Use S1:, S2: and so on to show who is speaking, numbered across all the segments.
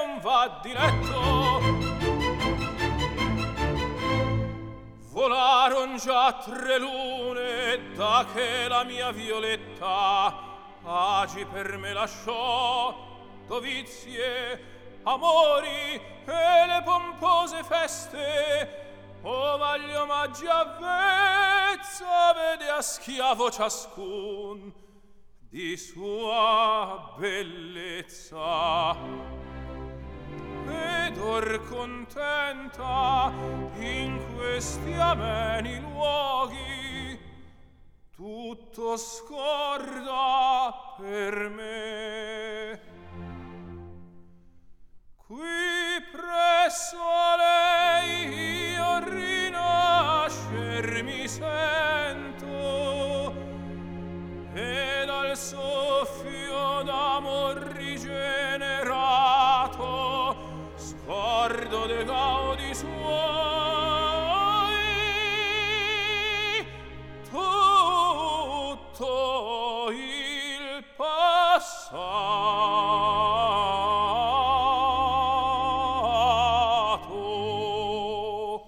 S1: non va diletto. Volaron già 3 lune da che la mia Violetta agi per me lasciò, dovizie, amori e le pompose feste. Ovagli omaggi avvezza vede a schiavo ciascun di sua bellezza. Ed or contenta in questi ameni luoghi tutto scorda per me. Qui presso a lei io rinascer mi sento e dal soffio d'amor rigenerato scordo de gaudi suoi tutto il passato.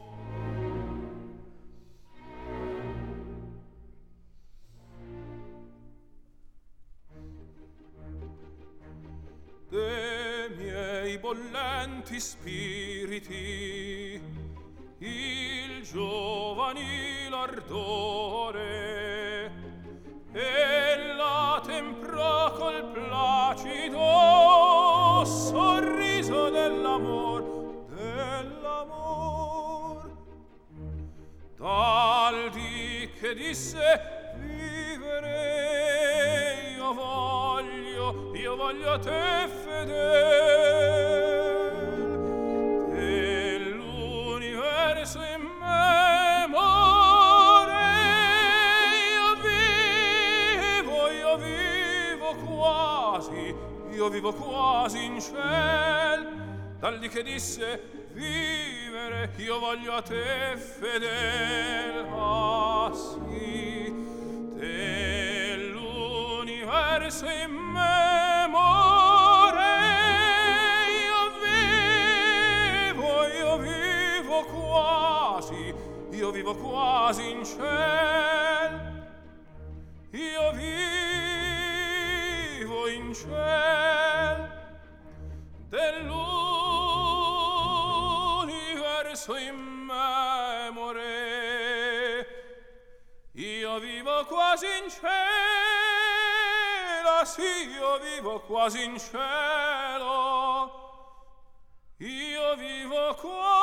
S1: De miei bollenti spiriti il giovanil ardore e la temprò col placido sorriso dell'amor, dell'amor. Dal dì che disse vivere io voglio a te fedel, dell'universo in me more. Io vivo quasi in ciel, dal dì che disse vivere io voglio a te fedel. Ah sì, dell'universo in memore io vivo quasi in ciel, io vivo in ciel dell'universo in memore. Io vivo quasi in cielo, sì, io vivo quasi in cielo, io vivo quasi